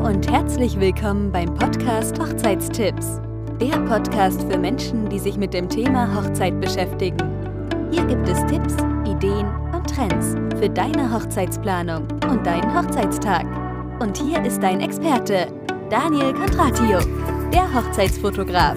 und herzlich willkommen beim Podcast Hochzeitstipps. Der Podcast für Menschen, die sich mit dem Thema Hochzeit beschäftigen. Hier gibt es Tipps, Ideen und Trends für deine Hochzeitsplanung und deinen Hochzeitstag. Und hier ist dein Experte, Daniel Kondratio, der Hochzeitsfotograf.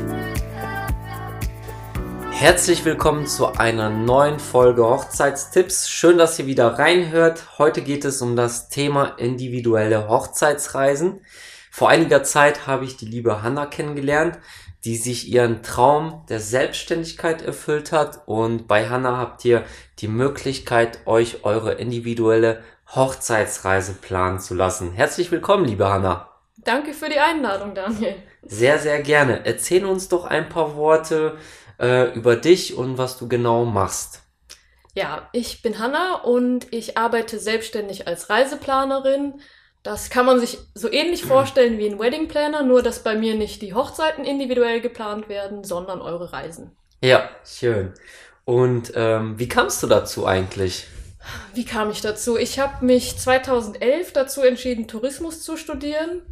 Herzlich willkommen zu einer neuen Folge Hochzeitstipps. Schön, dass ihr wieder reinhört. Heute geht es um das Thema individuelle Hochzeitsreisen. Vor einiger Zeit habe ich die liebe Hanna kennengelernt, die sich ihren Traum der Selbstständigkeit erfüllt hat. Und bei Hanna habt ihr die Möglichkeit, euch eure individuelle Hochzeitsreise planen zu lassen. Herzlich willkommen, liebe Hanna. Danke für die Einladung, Daniel. Sehr, sehr gerne. Erzähl uns doch ein paar Worte über dich und was du genau machst. Ja, ich bin Hanna und ich arbeite selbstständig als Reiseplanerin. Das kann man sich so ähnlich vorstellen wie ein Wedding Planner, nur dass bei mir nicht die Hochzeiten individuell geplant werden, sondern eure Reisen. Ja, schön. Und wie kamst du dazu eigentlich? Wie kam ich dazu? Ich habe mich 2011 dazu entschieden, Tourismus zu studieren.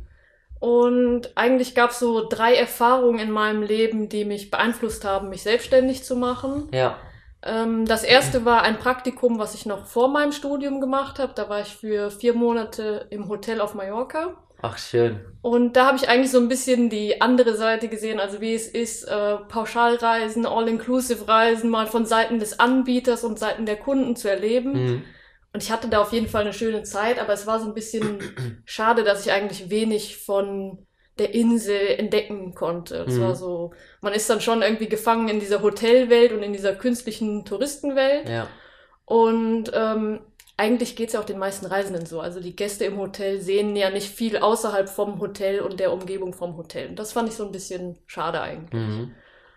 Und eigentlich gab es so 3 Erfahrungen in meinem Leben, die mich beeinflusst haben, mich selbstständig zu machen. Ja. Das erste war ein Praktikum, was ich noch vor meinem Studium gemacht habe. Da war ich für 4 Monate im Hotel auf Mallorca. Ach, schön. Und da habe ich eigentlich so ein bisschen die andere Seite gesehen, also wie es ist, Pauschalreisen, All-Inclusive-Reisen mal von Seiten des Anbieters und Seiten der Kunden zu erleben. Mhm. Und ich hatte da auf jeden Fall eine schöne Zeit, aber es war so ein bisschen schade, dass ich eigentlich wenig von der Insel entdecken konnte. Es war so, man ist dann schon irgendwie gefangen in dieser Hotelwelt und in dieser künstlichen Touristenwelt. Ja. Und eigentlich geht's ja auch den meisten Reisenden so. Also die Gäste im Hotel sehen ja nicht viel außerhalb vom Hotel und der Umgebung vom Hotel. Und das fand ich so ein bisschen schade eigentlich. Mhm.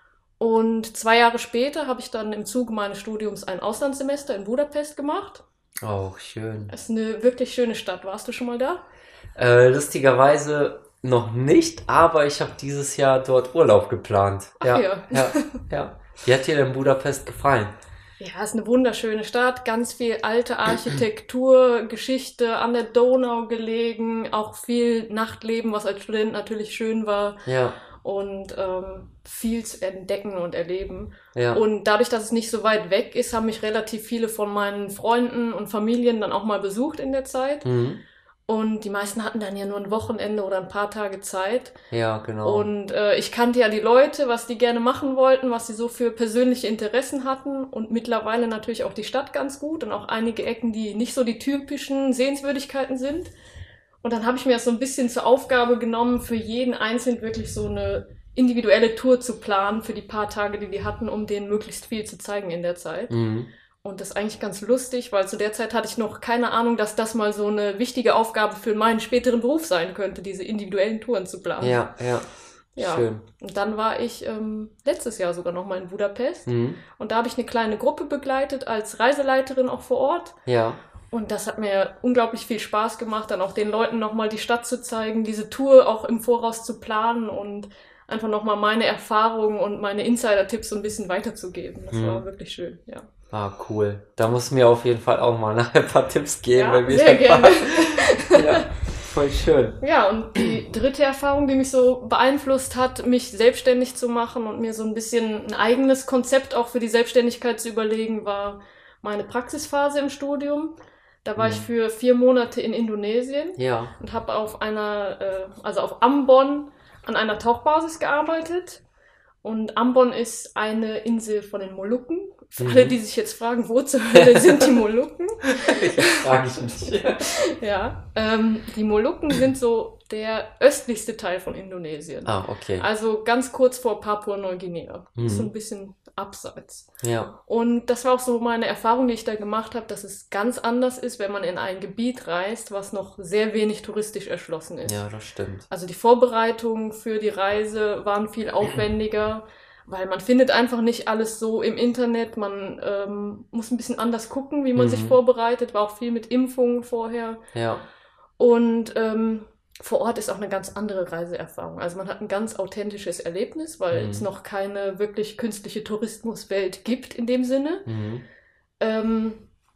Und 2 Jahre später habe ich dann im Zuge meines Studiums ein Auslandssemester in Budapest gemacht. Oh, schön. Das ist eine wirklich schöne Stadt. Warst du schon mal da? Lustigerweise noch nicht, aber ich habe dieses Jahr dort Urlaub geplant. Ach ja. Ja. Wie hat dir denn Budapest gefallen? Ja, ist eine wunderschöne Stadt. Ganz viel alte Architektur, Geschichte, an der Donau gelegen. Auch viel Nachtleben, was als Student natürlich schön war. Ja. Und viel zu entdecken und erleben. Ja. Und dadurch, dass es nicht so weit weg ist, haben mich relativ viele von meinen Freunden und Familien dann auch mal besucht in der Zeit. Mhm. Und die meisten hatten dann ja nur ein Wochenende oder ein paar Tage Zeit. Ja, genau. Und ich kannte ja die Leute, was die gerne machen wollten, was sie so für persönliche Interessen hatten. Und mittlerweile natürlich auch die Stadt ganz gut und auch einige Ecken, die nicht so die typischen Sehenswürdigkeiten sind. Und dann habe ich mir das so ein bisschen zur Aufgabe genommen, für jeden Einzelnen wirklich so eine individuelle Tour zu planen für die paar Tage, die die hatten, um denen möglichst viel zu zeigen in der Zeit. Mhm. Und das ist eigentlich ganz lustig, weil zu der Zeit hatte ich noch keine Ahnung, dass das mal so eine wichtige Aufgabe für meinen späteren Beruf sein könnte, diese individuellen Touren zu planen. Ja. Schön. Und dann war ich letztes Jahr sogar noch mal in Budapest. Mhm. Und da habe ich eine kleine Gruppe begleitet als Reiseleiterin auch vor Ort. Ja. Und das hat mir unglaublich viel Spaß gemacht, dann auch den Leuten nochmal die Stadt zu zeigen, diese Tour auch im Voraus zu planen und einfach nochmal meine Erfahrungen und meine Insider-Tipps so ein bisschen weiterzugeben. Das war wirklich schön, ja. Ah, cool. Da musst du mir auf jeden Fall auch mal nachher ein paar Tipps geben. Ja, weil wir sehr gerne. Ja, voll schön. Ja, und die dritte Erfahrung, die mich so beeinflusst hat, mich selbstständig zu machen und mir so ein bisschen ein eigenes Konzept auch für die Selbstständigkeit zu überlegen, war meine Praxisphase im Studium. Da war ich für 4 Monate in Indonesien und habe auf auf Ambon an einer Tauchbasis gearbeitet. Und Ambon ist eine Insel von den Molukken. Für alle, die sich jetzt fragen, wo zur Hölle sind die Molukken? Das frage ich mich. Ja, die Molukken sind so der östlichste Teil von Indonesien. Ah, okay. Also ganz kurz vor Papua-Neuguinea. So ein bisschen abseits. Ja. Und das war auch so meine Erfahrung, die ich da gemacht habe, dass es ganz anders ist, wenn man in ein Gebiet reist, was noch sehr wenig touristisch erschlossen ist. Ja, das stimmt. Also die Vorbereitungen für die Reise waren viel aufwendiger, weil man findet einfach nicht alles so im Internet. Man muss ein bisschen anders gucken, wie man sich vorbereitet. War auch viel mit Impfungen vorher. Ja. Und vor Ort ist auch eine ganz andere Reiseerfahrung. Also man hat ein ganz authentisches Erlebnis, weil es noch keine wirklich künstliche Tourismuswelt gibt in dem Sinne.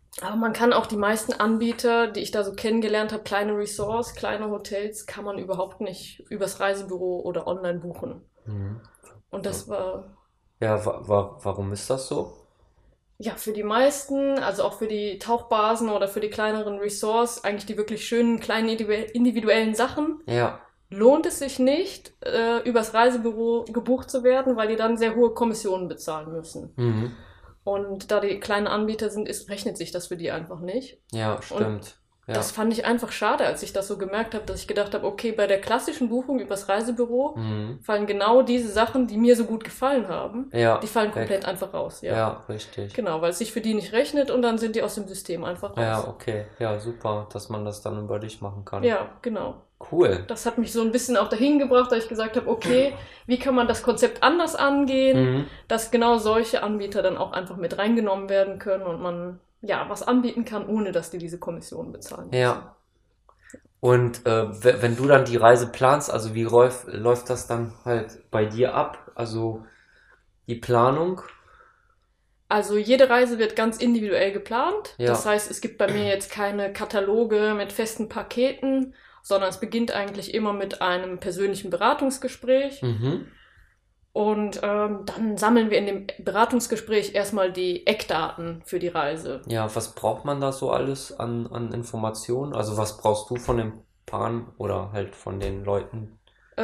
Aber man kann auch die meisten Anbieter, die ich da so kennengelernt habe, kleine Resorts, kleine Hotels, kann man überhaupt nicht übers Reisebüro oder online buchen. Mhm. Und das war, Ja, warum ist das so? ja, für die meisten, also auch für die Tauchbasen oder für die kleineren Resorts, eigentlich die wirklich schönen, kleinen, individuellen Sachen, Ja, lohnt es sich nicht, übers Reisebüro gebucht zu werden, weil die dann sehr hohe Kommissionen bezahlen müssen. mhm. Und da die kleinen Anbieter sind, rechnet sich das für die einfach nicht. Ja, stimmt. Ja, Das fand ich einfach schade, als ich das so gemerkt habe, dass ich gedacht habe, okay, bei der klassischen Buchung übers Reisebüro mhm. fallen genau diese Sachen, die mir so gut gefallen haben, Ja, die fallen weg. komplett einfach raus. Ja. Ja, richtig. Genau, weil es sich für die nicht rechnet und dann sind die aus dem System einfach raus. Ja, okay. Ja, super, dass man das dann über dich machen kann. Ja, genau. Cool. Das hat mich so ein bisschen auch dahin gebracht, dass ich gesagt habe, okay, wie kann man das Konzept anders angehen, Mhm. dass genau solche Anbieter dann auch einfach mit reingenommen werden können und man ja was anbieten kann, ohne dass die diese Kommission bezahlen müssen. Ja. Und wenn du dann die Reise planst, also wie läuft das dann halt bei dir ab? Also die Planung? Also jede Reise wird ganz individuell geplant. Ja. Das heißt, es gibt bei mir jetzt keine Kataloge mit festen Paketen, sondern es beginnt eigentlich immer mit einem persönlichen Beratungsgespräch. Mhm. Und dann sammeln wir in dem Beratungsgespräch erstmal die Eckdaten für die Reise. Ja, was braucht man da so alles an Informationen? Also was brauchst du von dem Paaren oder halt von den Leuten?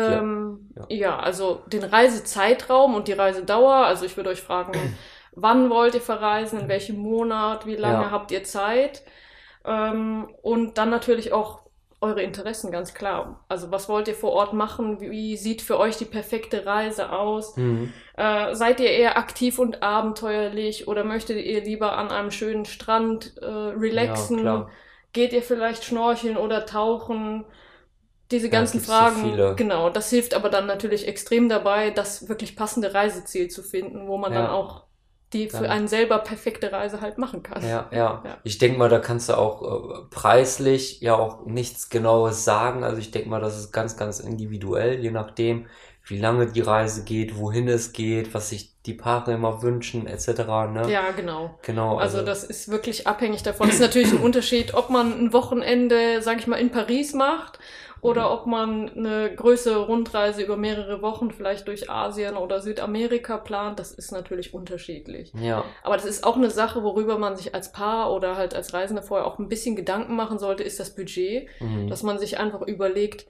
Ja, also den Reisezeitraum und die Reisedauer. Also ich würde euch fragen, wann wollt ihr verreisen, in welchem Monat, wie lange Ja. habt ihr Zeit? Und dann natürlich auch eure Interessen, ganz klar. Also was wollt ihr vor Ort machen? Wie sieht für euch die perfekte Reise aus? Mhm. Seid ihr eher aktiv und abenteuerlich oder möchtet ihr lieber an einem schönen Strand relaxen? Ja, klar. Geht ihr vielleicht schnorcheln oder tauchen? Diese Ja, ganzen gibt's so Fragen, viele. genau, das hilft aber dann natürlich extrem dabei, das wirklich passende Reiseziel zu finden, wo man Ja. dann auch die für Dann- einen selber perfekte Reise halt machen kann. Ja. Ja. Ich denke mal, da kannst du auch preislich ja auch nichts Genaues sagen. Also ich denke mal, das ist ganz, ganz individuell, je nachdem, wie lange die Reise geht, wohin es geht, was sich die Paare immer wünschen, etc. Ne? Ja, genau. Genau. Also das ist wirklich abhängig davon. Es ist natürlich ein Unterschied, ob man ein Wochenende, sag ich mal, in Paris macht oder ob man eine größere Rundreise über mehrere Wochen vielleicht durch Asien oder Südamerika plant. Das ist natürlich unterschiedlich. Ja, Aber das ist auch eine Sache, worüber man sich als Paar oder halt als Reisende vorher auch ein bisschen Gedanken machen sollte, ist das Budget. mhm. Dass man sich einfach überlegt,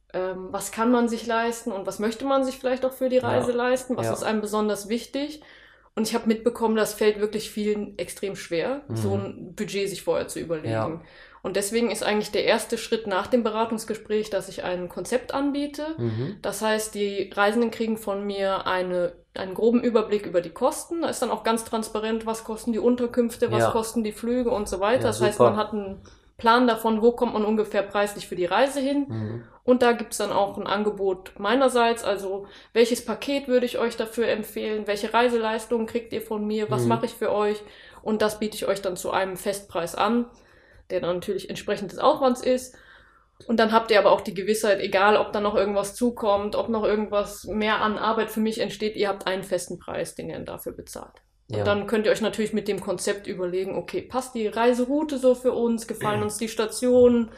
was kann man sich leisten und was möchte man sich vielleicht auch für die Reise leisten, was Ja. ist einem besonders wichtig. Und ich habe mitbekommen, das fällt wirklich vielen extrem schwer, so ein Budget sich vorher zu überlegen. Ja. Und deswegen ist eigentlich der erste Schritt nach dem Beratungsgespräch, dass ich ein Konzept anbiete. Mhm. Das heißt, die Reisenden kriegen von mir einen groben Überblick über die Kosten. Da ist dann auch ganz transparent, was kosten die Unterkünfte, was Ja. kosten die Flüge und so weiter. Ja, Das heißt, super. man hat einen Plan davon, wo kommt man ungefähr preislich für die Reise hin. Mhm. Und da gibt's dann auch ein Angebot meinerseits, also welches Paket würde ich euch dafür empfehlen, welche Reiseleistungen kriegt ihr von mir, was Mhm. mache ich für euch, und das biete ich euch dann zu einem Festpreis an, der dann natürlich entsprechend des Aufwands ist. Und dann habt ihr aber auch die Gewissheit, egal ob da noch irgendwas zukommt, ob noch irgendwas mehr an Arbeit für mich entsteht, ihr habt einen festen Preis, den ihr dann dafür bezahlt. Ja. Und dann könnt ihr euch natürlich mit dem Konzept überlegen, okay, passt die Reiseroute so für uns, gefallen uns die Stationen,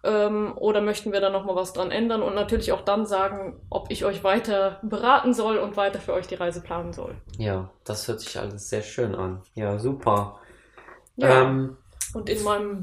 oder möchten wir da nochmal was dran ändern, und natürlich auch dann sagen, ob ich euch weiter beraten soll und weiter für euch die Reise planen soll. Ja, das hört sich alles sehr schön an. Ja, super. Ja. Und in meinem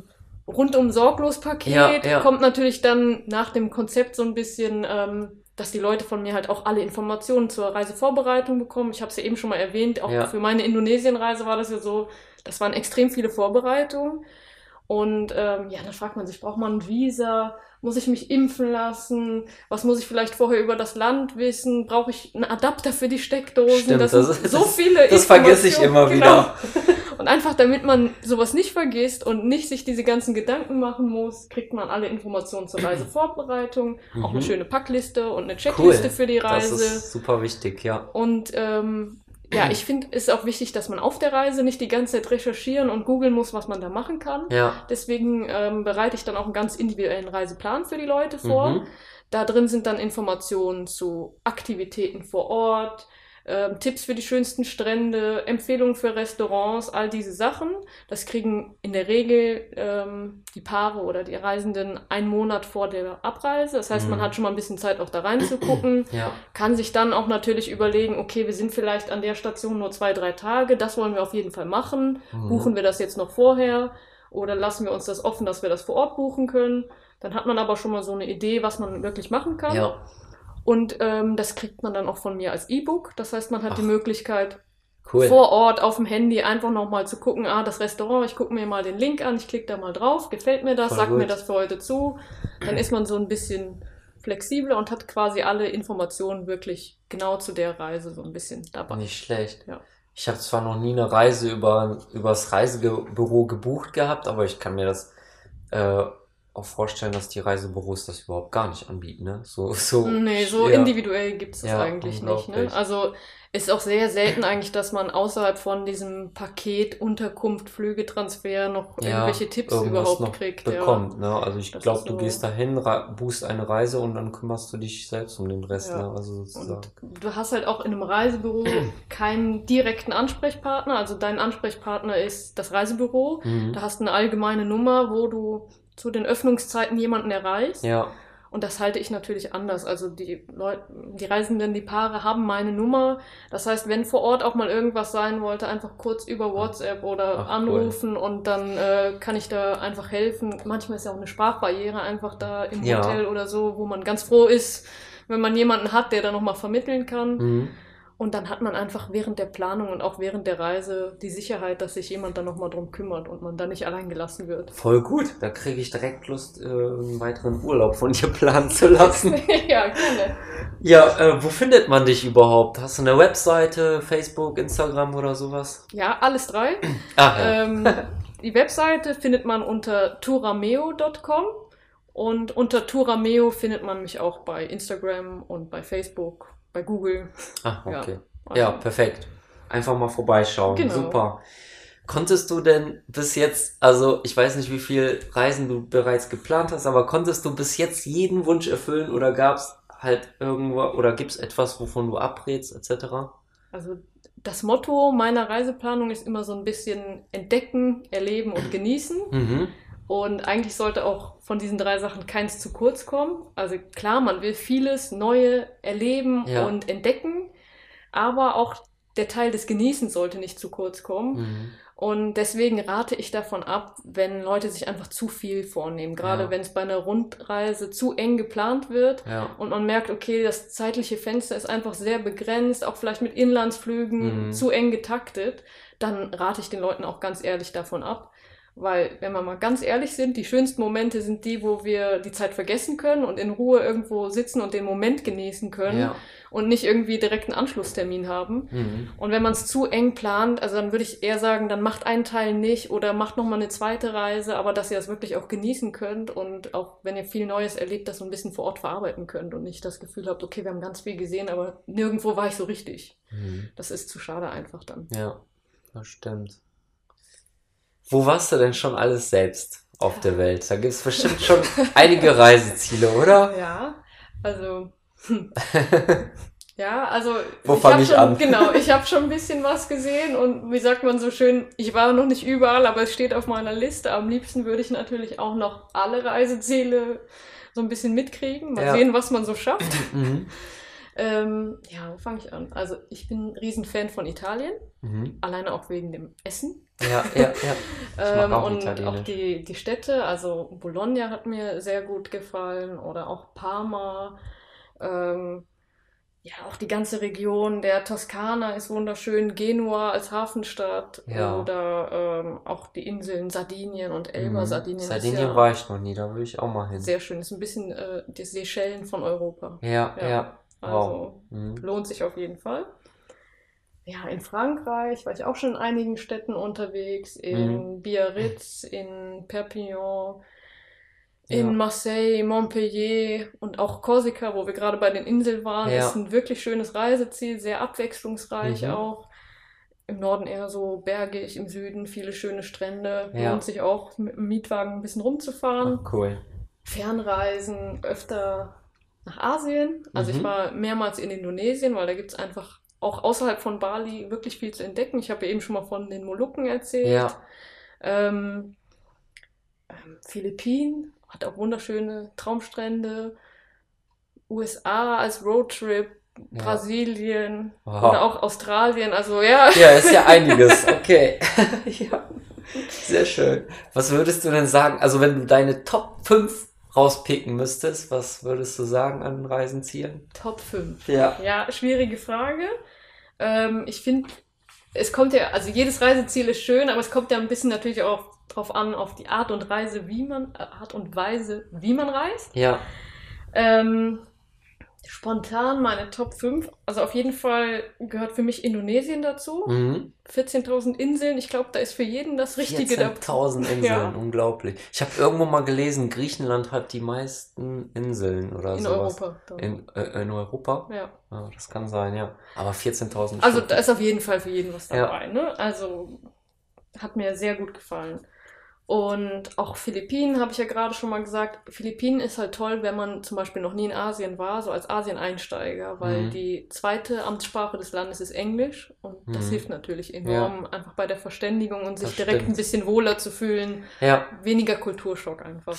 Rundum-Sorglos-Paket Ja. kommt natürlich dann nach dem Konzept so ein bisschen, dass die Leute von mir halt auch alle Informationen zur Reisevorbereitung bekommen. Ich habe es ja eben schon mal erwähnt, auch Ja. für meine Indonesien-Reise war das ja so, das waren extrem viele Vorbereitungen. Und dann fragt man sich, braucht man ein Visa? Muss ich mich impfen lassen? Was muss ich vielleicht vorher über das Land wissen? Brauche ich einen Adapter für die Steckdosen? Stimmt, das das sind ist- so viele das vergesse ich immer Informationen. wieder. Und einfach damit man sowas nicht vergisst und nicht sich diese ganzen Gedanken machen muss, kriegt man alle Informationen zur Reisevorbereitung, auch eine schöne Packliste und eine Checkliste für die Das Reise. ist super wichtig, ja. Und ich finde, es ist auch wichtig, dass man auf der Reise nicht die ganze Zeit recherchieren und googeln muss, was man da machen kann. Ja. Deswegen bereite ich dann auch einen ganz individuellen Reiseplan für die Leute vor. Mhm. Da drin sind dann Informationen zu Aktivitäten vor Ort, Tipps für die schönsten Strände, Empfehlungen für Restaurants, all diese Sachen. Das kriegen in der Regel die Paare oder die Reisenden einen Monat vor der Abreise. Das heißt, man hat schon mal ein bisschen Zeit, auch da reinzugucken. Ja. Kann sich dann auch natürlich überlegen, okay, wir sind vielleicht an der Station nur 2-3 Tage, das wollen wir auf jeden Fall machen. Buchen wir das jetzt noch vorher oder lassen wir uns das offen, dass wir das vor Ort buchen können? Dann hat man aber schon mal so eine Idee, was man wirklich machen kann. Ja. Und das kriegt man dann auch von mir als E-Book. Das heißt, man hat die Möglichkeit, Cool. vor Ort auf dem Handy einfach nochmal zu gucken, das Restaurant, ich gucke mir mal den Link an, ich klicke da mal drauf, gefällt mir das, Voll sagt gut. mir das für heute zu. Dann ist man so ein bisschen flexibler und hat quasi alle Informationen wirklich genau zu der Reise so ein bisschen dabei. Nicht schlecht. Ja. Ich habe zwar noch nie eine Reise übers Reisebüro gebucht gehabt, aber ich kann mir das auch vorstellen, dass die Reisebüros das überhaupt gar nicht anbieten, ne? Nee, so ja. individuell gibt's das Ja, eigentlich nicht, ne? unglaublich. Also ist auch sehr selten eigentlich, dass man außerhalb von diesem Paket Unterkunft, Flügetransfer noch irgendwelche Tipps irgendwas überhaupt noch kriegt. bekommt, ne? Also ich Das glaube, ist du so. gehst dahin, buchst eine Reise und dann kümmerst du dich selbst um den Rest, Ja. ne? Also sozusagen. Und du hast halt auch in einem Reisebüro keinen direkten Ansprechpartner. Also dein Ansprechpartner ist das Reisebüro. Da hast du eine allgemeine Nummer, wo du zu den Öffnungszeiten jemanden erreichst. Ja, Und das halte ich natürlich anders. Also die Leute, die Reisenden, die Paare haben meine Nummer. Das heißt, wenn vor Ort auch mal irgendwas sein wollte, einfach kurz über WhatsApp oder anrufen und dann kann ich da einfach helfen. Manchmal ist ja auch eine Sprachbarriere einfach da im Ja. Hotel oder so, wo man ganz froh ist, wenn man jemanden hat, der da nochmal vermitteln kann. Und dann hat man einfach während der Planung und auch während der Reise die Sicherheit, dass sich jemand da nochmal drum kümmert und man da nicht allein gelassen wird. voll gut. Da kriege ich direkt Lust, einen weiteren Urlaub von dir planen zu lassen. Ja, gerne. Ja, wo findet man dich überhaupt? Hast du eine Webseite, Facebook, Instagram oder sowas? Ja, alles 3. Ah, ja. Die Webseite findet man unter turameo.com und unter Turameo findet man mich auch bei Instagram und bei Facebook, bei Google. Ah, okay. Also, Ja, perfekt. Einfach mal vorbeischauen. Genau. Super. Konntest du denn bis jetzt, also ich weiß nicht, wie viel Reisen du bereits geplant hast, aber konntest du bis jetzt jeden Wunsch erfüllen oder gab's halt irgendwo oder gibt's etwas, wovon du abrätst, etc.? Also das Motto meiner Reiseplanung ist immer so ein bisschen entdecken, erleben und genießen. Und eigentlich sollte auch von diesen 3 Sachen keins zu kurz kommen. Also klar, man will vieles Neue erleben und entdecken, aber auch der Teil des Genießens sollte nicht zu kurz kommen. Und deswegen rate ich davon ab, wenn Leute sich einfach zu viel vornehmen. Gerade wenn es bei einer Rundreise zu eng geplant wird und man merkt, okay, das zeitliche Fenster ist einfach sehr begrenzt, auch vielleicht mit Inlandsflügen zu eng getaktet, dann rate ich den Leuten auch ganz ehrlich davon ab. Weil, wenn wir mal ganz ehrlich sind, die schönsten Momente sind die, wo wir die Zeit vergessen können und in Ruhe irgendwo sitzen und den Moment genießen können und nicht irgendwie direkt einen Anschlusstermin haben. Und wenn man es zu eng plant, also dann würde ich eher sagen, dann macht einen Teil nicht oder macht nochmal eine zweite Reise, aber dass ihr das wirklich auch genießen könnt und auch, wenn ihr viel Neues erlebt, das so ein bisschen vor Ort verarbeiten könnt und nicht das Gefühl habt, okay, wir haben ganz viel gesehen, aber nirgendwo war ich so richtig. Das ist zu schade einfach dann. Ja, das stimmt. Wo warst du denn schon alles selbst auf der Welt? Da gibt es bestimmt schon einige Reiseziele, oder? Ja, also ja, also Wo fange ich an? Genau, ich habe schon ein bisschen was gesehen und wie sagt man so schön, ich war noch nicht überall, aber es steht auf meiner Liste. Am liebsten würde ich natürlich auch noch alle Reiseziele so ein bisschen mitkriegen, mal sehen, was man so schafft. Ja, wo fange ich an? Also ich bin ein Riesenfan von Italien, alleine auch wegen dem Essen. Ja. Ich mag auch und Italienisch. auch die Städte, also Bologna hat mir sehr gut gefallen oder auch Parma. Ja, auch die ganze Region der Toskana ist wunderschön, Genua als Hafenstadt oder auch die Inseln Sardinien und Elba. Sardinien Sardinien war ich noch nie, da will ich auch mal hin. sehr schön, ist ein bisschen die Seychellen von Europa. Ja. Also lohnt sich auf jeden Fall. Ja, in Frankreich war ich auch schon in einigen Städten unterwegs, in Biarritz, in Perpignan, in Marseille, Montpellier und auch Korsika, wo wir gerade bei den Inseln waren, ist ein wirklich schönes Reiseziel, sehr abwechslungsreich auch. Im Norden eher so bergig, im Süden viele schöne Strände. Lohnt sich auch mit dem Mietwagen ein bisschen rumzufahren. Ach, cool. Fernreisen öfter nach Asien. Also ich war mehrmals in Indonesien, weil da gibt es einfach auch außerhalb von Bali wirklich viel zu entdecken. Ich habe ja eben schon mal von den Molukken erzählt. Ja. Philippinen hat auch wunderschöne Traumstrände. USA als Roadtrip, Ja. Brasilien Wow. oder auch Australien. Also ja. Ja, ist ja einiges. Okay. Ja. Sehr schön. Was würdest du denn sagen, also wenn du deine Top 5 rauspicken müsstest, was würdest du sagen an Reisenzielen? Top 5. Ja. Ja, schwierige Frage. Ich finde, es kommt ja, also jedes Reiseziel ist schön, aber es kommt ja ein bisschen natürlich auch drauf an, auf die Art und Weise, wie man reist. Ja. Spontan meine Top 5. Also auf jeden Fall gehört für mich Indonesien dazu. Mhm. 14.000 Inseln. Ich glaube, da ist für jeden das Richtige dabei. 14.000 Inseln, Ja. unglaublich. Ich habe irgendwo mal gelesen, Griechenland hat die meisten Inseln oder In sowas. Europa. Dann. In Europa? Ja. Ja, das kann sein, ja. Aber 14.000 Also Stück. da ist auf jeden Fall für jeden was Ja. dabei. Ne? Also hat mir sehr gut gefallen. Und auch Philippinen, habe ich ja gerade schon mal gesagt. Philippinen ist halt toll, wenn man zum Beispiel noch nie in Asien war, so als Asien-Einsteiger, weil Mhm. die zweite Amtssprache des Landes ist Englisch und das Mhm. hilft natürlich enorm, einfach bei der Verständigung und sich Das direkt stimmt. ein bisschen wohler zu fühlen. Ja. Weniger Kulturschock einfach.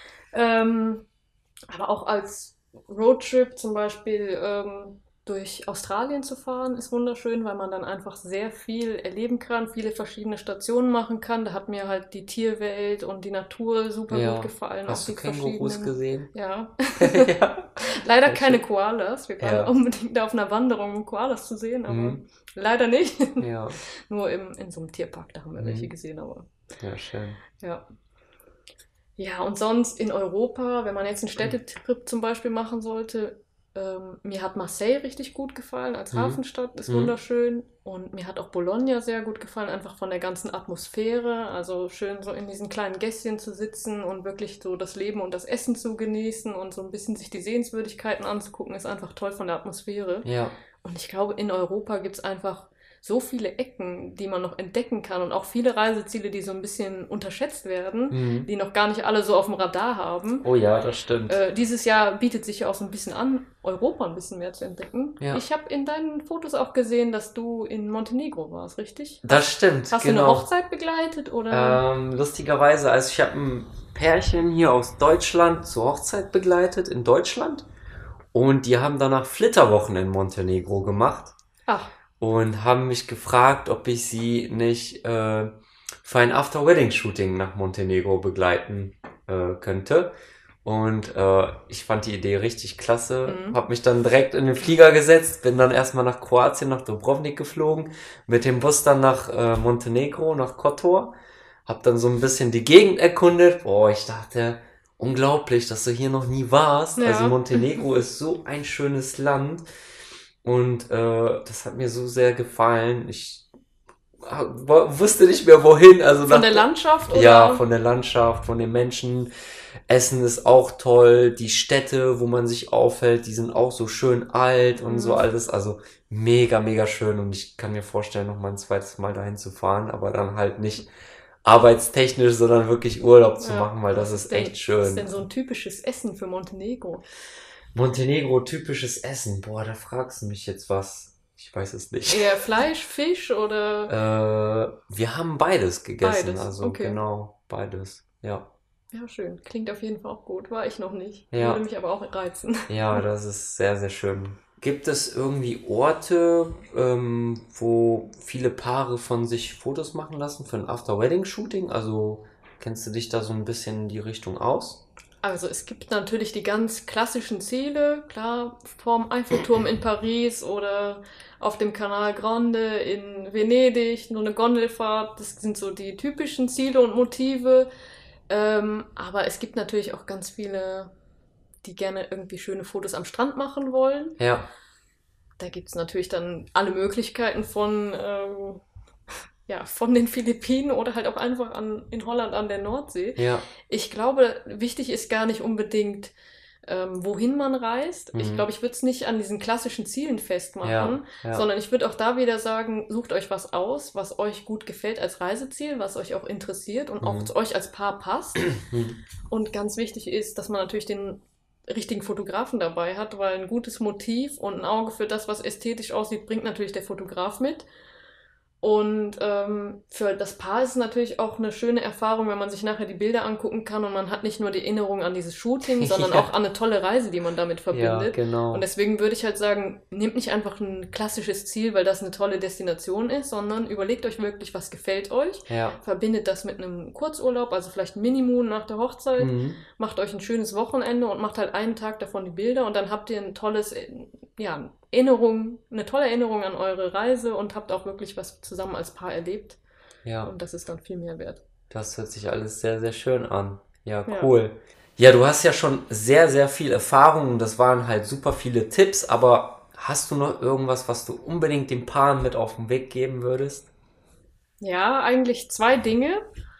Aber auch als Roadtrip zum Beispiel durch Australien zu fahren, ist wunderschön, weil man dann einfach sehr viel erleben kann, viele verschiedene Stationen machen kann. Da hat mir halt die Tierwelt und die Natur super Ja. gut gefallen. Hast du auch die Kängurus gesehen? Ja. Ja. Leider Sehr keine schön. Koalas. Wir waren Ja. unbedingt auf einer Wanderung, um Koalas zu sehen, aber Mhm. leider nicht. Ja. Nur in so einem Tierpark, da haben wir Mhm. welche gesehen, aber Ja, schön. ja. Ja, und sonst in Europa, wenn man jetzt einen Städtetrip zum Beispiel machen sollte, mir hat Marseille richtig gut gefallen als Mhm. Hafenstadt, ist Mhm. wunderschön. Und mir hat auch Bologna sehr gut gefallen, einfach von der ganzen Atmosphäre. Also schön so in diesen kleinen Gässchen zu sitzen und wirklich so das Leben und das Essen zu genießen und so ein bisschen sich die Sehenswürdigkeiten anzugucken, ist einfach toll von der Atmosphäre. Ja. Und ich glaube, in Europa gibt es einfach so viele Ecken, die man noch entdecken kann und auch viele Reiseziele, die so ein bisschen unterschätzt werden, Mhm. die noch gar nicht alle so auf dem Radar haben. Oh ja, das stimmt. Dieses Jahr bietet sich ja auch so ein bisschen an, Europa ein bisschen mehr zu entdecken. Ja. Ich habe in deinen Fotos auch gesehen, dass du in Montenegro warst, richtig? Das stimmt, Hast du eine genau. Hochzeit begleitet oder? Lustigerweise, also ich habe ein Pärchen hier aus Deutschland zur Hochzeit begleitet in Deutschland und die haben danach Flitterwochen in Montenegro gemacht Ach, und haben mich gefragt, ob ich sie nicht für ein After-Wedding-Shooting nach Montenegro begleiten könnte. Und ich fand die Idee richtig klasse, Mhm. habe mich dann direkt in den Flieger gesetzt, bin dann erstmal nach Kroatien, nach Dubrovnik geflogen, mit dem Bus dann nach Montenegro, nach Kotor, hab dann so ein bisschen die Gegend erkundet. Boah, ich dachte, unglaublich, dass du hier noch nie warst. Ja. Also Montenegro ist so ein schönes Land und das hat mir so sehr gefallen. Ich wusste nicht mehr wohin. Also von der Landschaft oder? ja, von der Landschaft, von den Menschen. Essen ist auch toll. Die Städte, wo man sich aufhält, die sind auch so schön alt und so Mhm. alles. Also mega, mega schön. Und ich kann mir vorstellen, noch mal ein zweites Mal dahin zu fahren, aber dann halt nicht arbeitstechnisch, sondern wirklich Urlaub zu Ja. machen, weil das Was ist denn- echt Was ist schön. denn so ein typisches Essen für Montenegro? Montenegro, typisches Essen. Boah, da fragst du mich jetzt was. Ich weiß es nicht. Eher Fleisch, Fisch oder? Wir haben beides gegessen, Beides, also okay. genau, beides. Ja. Ja, schön. Klingt auf jeden Fall auch gut. War ich noch nicht. Ja. Würde mich aber auch reizen. Ja, das ist sehr, sehr schön. Gibt es irgendwie Orte, wo viele Paare von sich Fotos machen lassen für ein After-Wedding-Shooting? Also kennst du dich da so ein bisschen in die Richtung aus? Also es gibt natürlich die ganz klassischen Ziele, klar, vorm Eiffelturm in Paris oder auf dem Canal Grande in Venedig, nur eine Gondelfahrt, das sind so die typischen Ziele und Motive. Aber es gibt natürlich auch ganz viele, die gerne irgendwie schöne Fotos am Strand machen wollen. Ja, Da gibt es natürlich dann alle Möglichkeiten von den Philippinen oder halt auch einfach in Holland an der Nordsee. ja, Ich glaube, wichtig ist gar nicht unbedingt, wohin man reist. Ich Mhm. glaube, ich würde es nicht an diesen klassischen Zielen festmachen, ja, ja. sondern ich würde auch da wieder sagen, sucht euch was aus, was euch gut gefällt als Reiseziel, was euch auch interessiert und auch Mhm. zu euch als Paar passt. Mhm. Und ganz wichtig ist, dass man natürlich den richtigen Fotografen dabei hat, weil ein gutes Motiv und ein Auge für das, was ästhetisch aussieht, bringt natürlich der Fotograf mit. Und für das Paar ist es natürlich auch eine schöne Erfahrung, wenn man sich nachher die Bilder angucken kann und man hat nicht nur die Erinnerung an dieses Shooting, sondern auch an eine tolle Reise, die man damit verbindet. Ja, genau. Und deswegen würde ich halt sagen, nehmt nicht einfach ein klassisches Ziel, weil das eine tolle Destination ist, sondern überlegt euch wirklich, was gefällt euch. Ja. Verbindet das mit einem Kurzurlaub, also vielleicht ein Minimoon nach der Hochzeit. Macht euch ein schönes Wochenende und macht halt einen Tag davon die Bilder und dann habt ihr ein tolles, ja, eine tolle Erinnerung an eure Reise und habt auch wirklich was zusammen als Paar erlebt. Ja. Und das ist dann viel mehr wert. Das hört sich alles sehr, sehr schön an. Ja, cool. Ja, du hast ja schon sehr, sehr viel Erfahrung und das waren halt super viele Tipps, aber hast du noch irgendwas, was du unbedingt den Paaren mit auf den Weg geben würdest? Ja, eigentlich 2 Dinge.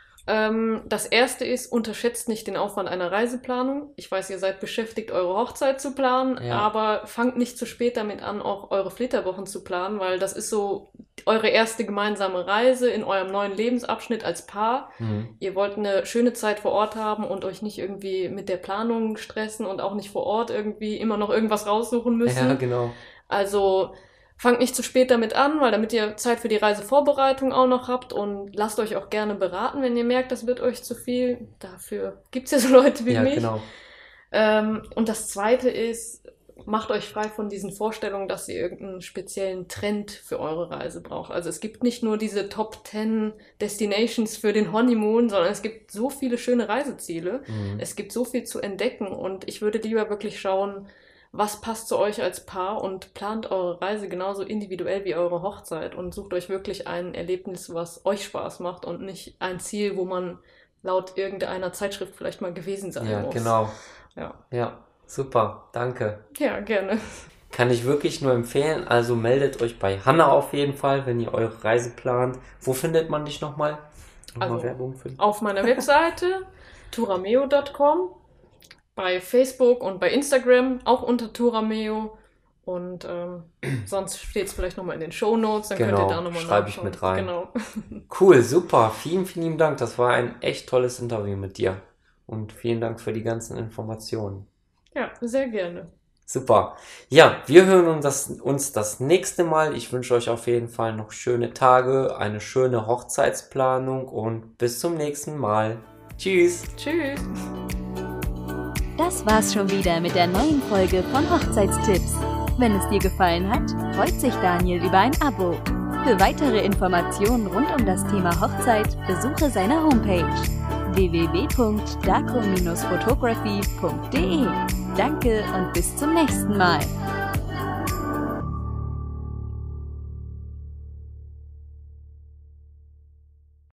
Das erste ist, unterschätzt nicht den Aufwand einer Reiseplanung. Ich weiß, ihr seid beschäftigt, eure Hochzeit zu planen, aber fangt nicht zu spät damit an, auch eure Flitterwochen zu planen, weil das ist so eure erste gemeinsame Reise in eurem neuen Lebensabschnitt als Paar. Ihr wollt eine schöne Zeit vor Ort haben und euch nicht irgendwie mit der Planung stressen und auch nicht vor Ort irgendwie immer noch irgendwas raussuchen müssen. Ja, genau. Also fangt nicht zu spät damit an, weil damit ihr Zeit für die Reisevorbereitung auch noch habt und lasst euch auch gerne beraten, wenn ihr merkt, das wird euch zu viel. Dafür gibt es ja so Leute wie mich. Genau. Und das Zweite ist, macht euch frei von diesen Vorstellungen, dass ihr irgendeinen speziellen Trend für eure Reise braucht. Also es gibt nicht nur diese Top 10 Destinations für den Honeymoon, sondern es gibt so viele schöne Reiseziele. Es gibt so viel zu entdecken und ich würde lieber wirklich schauen, was passt zu euch als Paar und plant eure Reise genauso individuell wie eure Hochzeit und sucht euch wirklich ein Erlebnis, was euch Spaß macht und nicht ein Ziel, wo man laut irgendeiner Zeitschrift vielleicht mal gewesen sein muss. Genau. Ja, Super, danke. Ja, gerne. Kann ich wirklich nur empfehlen, also meldet euch bei Hanna auf jeden Fall, wenn ihr eure Reise plant. Wo findet man dich nochmal? Also Werbung für dich. Auf meiner Webseite turameo.com, bei Facebook und bei Instagram auch unter Turameo und sonst steht es vielleicht nochmal in den Shownotes, dann könnt ihr da nochmal schreibe ich mit rein. Genau. Cool, super, vielen, vielen Dank, das war ein echt tolles Interview mit dir und vielen Dank für die ganzen Informationen. Ja, sehr gerne. Super. Ja, wir hören uns das nächste Mal. Ich wünsche euch auf jeden Fall noch schöne Tage, eine schöne Hochzeitsplanung und bis zum nächsten Mal. Tschüss. Tschüss. Das war's schon wieder mit der neuen Folge von Hochzeitstipps. Wenn es dir gefallen hat, freut sich Daniel über ein Abo. Für weitere Informationen rund um das Thema Hochzeit besuche seine Homepage www.daco-photography.de. Danke und bis zum nächsten Mal.